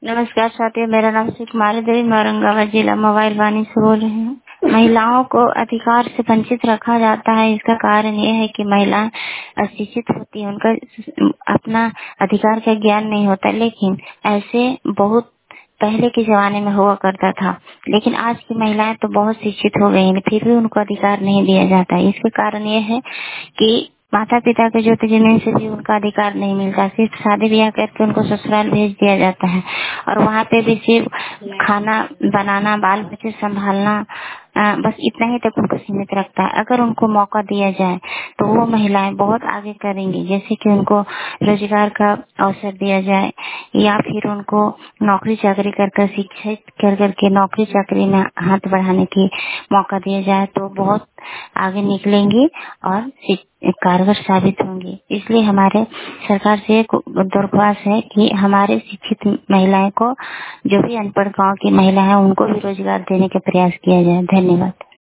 नमस्कार साथियों, मेरा नाम श्री कुमारी देवी, मैं औरंगाबाद जिला मोबाइल वाणी से बोल रही हूँ। महिलाओं को अधिकार से वंचित रखा जाता है। इसका कारण यह है कि महिलाएं अशिक्षित होती हैं, उनका अपना अधिकार का ज्ञान नहीं होता। लेकिन ऐसे बहुत पहले के जमाने में हुआ करता था, लेकिन आज की महिलाएं तो बहुत शिक्षित हो गई हैं, फिर भी उनको अधिकार नहीं दिया जाता है। इसके कारण यह है कि माता पिता के जोते जमीन से भी उनका अधिकार नहीं मिलता। सिर्फ शादी ब्याह करके उनको ससुराल भेज दिया जाता है और वहाँ पे भी सिर्फ खाना बनाना, बाल बच्चे संभालना, बस इतना ही तक उनको सीमित रखता है। अगर उनको मौका दिया जाए तो वो महिलाएं बहुत आगे करेंगी, जैसे कि उनको रोजगार का अवसर दिया जाए या फिर उनको नौकरी चाकरी कर शिक्षित कर करके नौकरी चाकरी में हाथ बढ़ाने की मौका दिया जाए तो बहुत आगे निकलेंगी और कारगर साबित होंगी। इसलिए हमारे सरकार से एक दरख्वास्त है कि हमारे शिक्षित महिलाएं को, जो भी अनपढ़ गांव की महिला है, उनको भी रोजगार देने का प्रयास किया जाए। धन्यवाद।